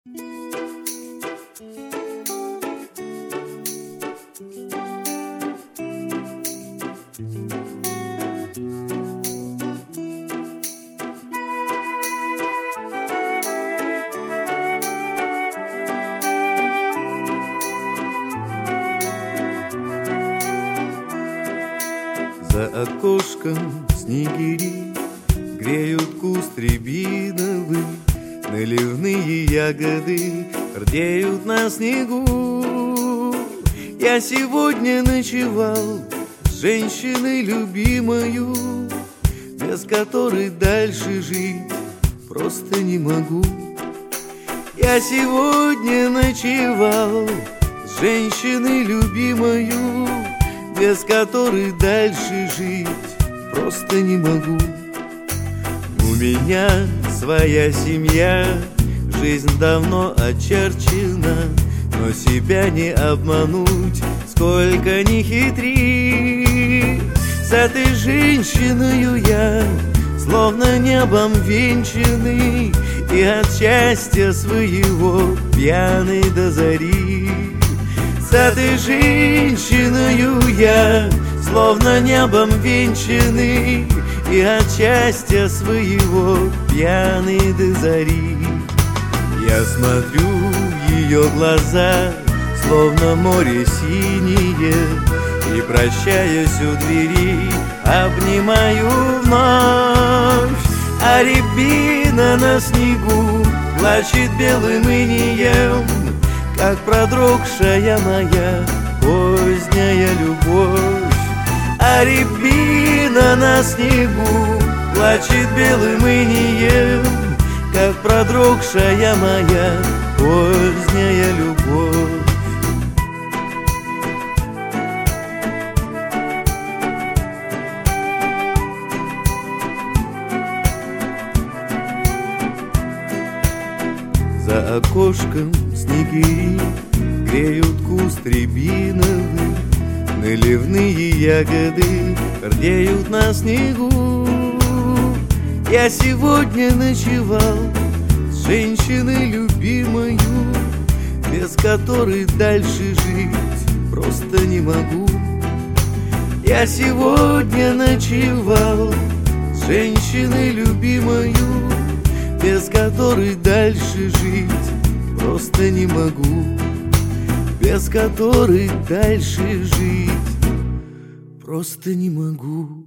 За окошком снегири греют куст рябиновый, наливные ягоды рдеют на снегу. Я сегодня ночевал с женщиной любимою, без которой дальше жить просто не могу. Я сегодня ночевал с женщиной любимою, без которой дальше жить просто не могу. У меня своя семья, жизнь давно очерчена, но себя не обмануть, сколько ни хитри. С этой женщиною я словно небом венчанный, и от счастья своего пьяный до зари. С этой женщиною я словно небом венчанный, и от счастья своего пьяный до зари. Я смотрю в ее глаза, словно море синее, и, прощаясь у двери, обнимаю вновь. А рябина на снегу плачет белым инеем, как продрогшая моя поздняя любовь. А рябина на снегу плачет белым инеем, как продрогшая моя поздняя любовь. За окошком снегири греют куст рябиновый, наливные ягоды рдеют на снегу. Я сегодня ночевал с женщиной любимою, без которой дальше жить просто не могу. Я сегодня ночевал с женщиной любимою, без которой дальше жить просто не могу. Без которой дальше жить просто не могу.